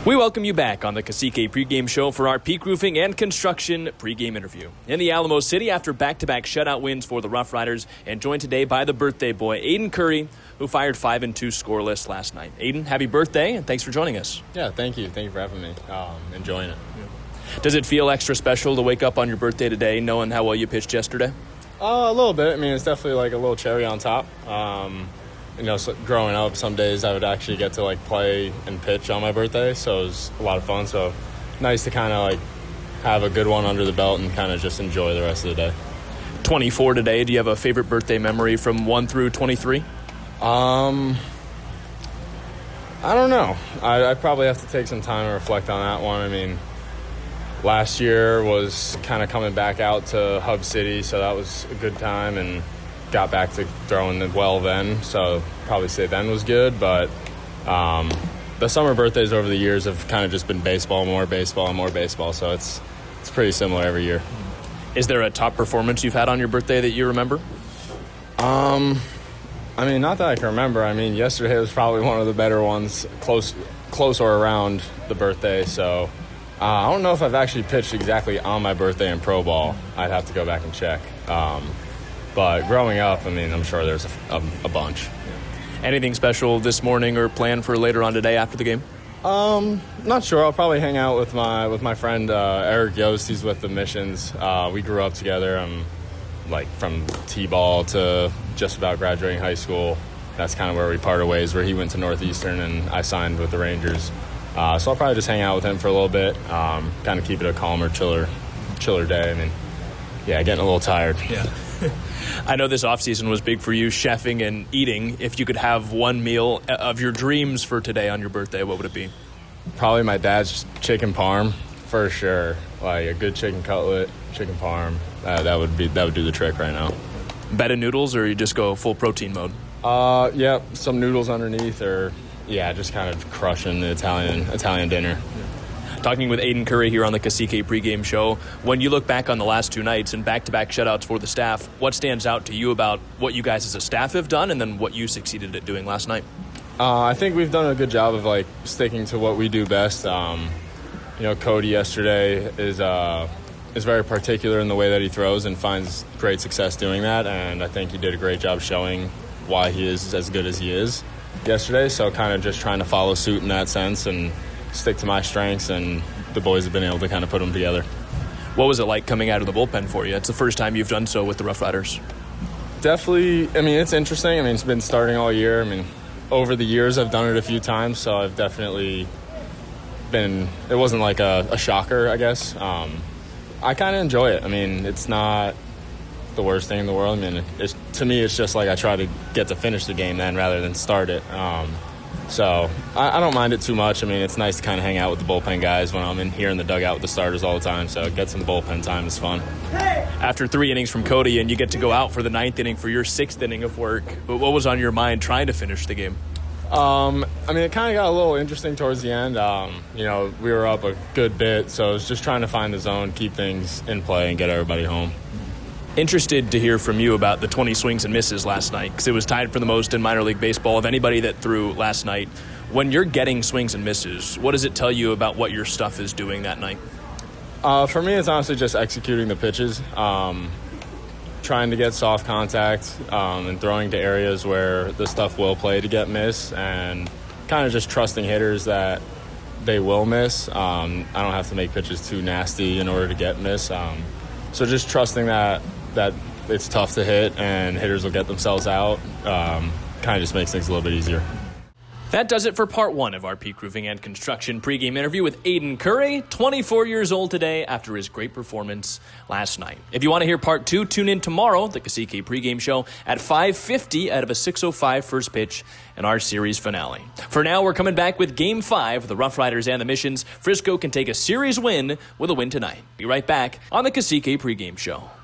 We welcome you back on the Cacique pregame show for our Peak Roofing and Construction pregame interview. In the Alamo City after back-to-back shutout wins for the Rough Riders, and joined today by the birthday boy, Aiden Curry, who fired 5-2 scoreless last night. Aiden, happy birthday, and thanks for joining us. Yeah, thank you. Thank you for having me. Enjoying it. Does it feel extra special to wake up on your birthday today knowing how well you pitched yesterday? A little bit. I mean, it's definitely like a little cherry on top. So growing up, some days I would actually get to play and pitch on my birthday, so it was a lot of fun. So nice to kind of have a good one under the belt and kind of just enjoy the rest of the day. 24 today. Do you have a favorite birthday memory from 1 through 23? I don't know. I probably have to take some time to reflect on that one. I mean, last year was kind of coming back out to Hub City, so that was a good time, and got back to throwing well then, so probably say then was good. But the summer birthdays over the years have kind of just been baseball, more baseball, and more baseball, so it's pretty similar every year. Is there a top performance you've had on your birthday that you remember? I mean, not that I can remember. I mean, yesterday was probably one of the better ones, close or around the birthday, so I don't know if I've actually pitched exactly on my birthday in pro ball. I'd have to go back and check. But growing up, I mean, I'm sure there's a bunch. Anything special this morning or planned for later on today after the game? Not sure. I'll probably hang out with my friend Eric Yost. He's with the Missions. We grew up together. From T-ball to just about graduating high school. That's kind of where we parted ways, where he went to Northeastern and I signed with the Rangers. So I'll probably just hang out with him for a little bit, kind of keep it a calmer, chiller day. I mean, yeah, getting a little tired. Yeah. I know this offseason was big for you, chefing and eating. If you could have one meal of your dreams for today on your birthday, what would it be? Probably my dad's chicken parm, for sure. Like a good chicken cutlet, chicken parm. That would do the trick right now. Bed of noodles, or you just go full protein mode? Yeah, some noodles underneath, or just kind of crushing the Italian dinner. Talking with Aiden Curry here on the Cacique pregame show. When you look back on the last two nights and back-to-back shutouts for the staff, what stands out to you about what you guys as a staff have done and then what you succeeded at doing last night? I think we've done a good job of sticking to what we do best. Cody yesterday is very particular in the way that he throws and finds great success doing that, and I think he did a great job showing why he is as good as he is yesterday. So kind of just trying to follow suit in that sense and stick to my strengths, and the boys have been able to kind of put them together. What was it like coming out of the bullpen for you? It's the first time you've done so with the Rough Riders. Definitely. I mean, it's interesting. I mean, it's been starting all year. I mean, over the years I've done it a few times, so I've definitely been – it wasn't like a shocker, I guess. I kind of enjoy it. I mean, it's not the worst thing in the world. I mean, to me, it's just I try to get to finish the game then rather than start it. So I don't mind it too much. I mean, it's nice to kind of hang out with the bullpen guys when I'm in here in the dugout with the starters all the time. So get some bullpen time is fun. After 3 innings from Cody and you get to go out for the 9th inning for your 6th inning of work, but what was on your mind trying to finish the game? I mean, it kind of got a little interesting towards the end. We were up a good bit, so it was just trying to find the zone, keep things in play, and get everybody home. Interested to hear from you about the 20 swings and misses last night, because it was tied for the most in minor league baseball of anybody that threw last night. When you're getting swings and misses, what does it tell you about what your stuff is doing that night? For me, it's honestly just executing the pitches, trying to get soft contact and throwing to areas where the stuff will play to get miss, and kind of just trusting hitters that they will miss. I don't have to make pitches too nasty in order to get miss. So just trusting that it's tough to hit and hitters will get themselves out kind of just makes things a little bit easier. That does it for part 1 of our Peak Roofing and Construction pregame interview with Aiden Curry, 24 years old today after his great performance last night. If you want to hear part 2, tune in tomorrow, the Cacique pregame show, at 5:50 out of a 6:05 first pitch in our series finale. For now, we're coming back with Game 5, the Rough Riders and the Missions. Frisco can take a series win with a win tonight. Be right back on the Cacique pregame show.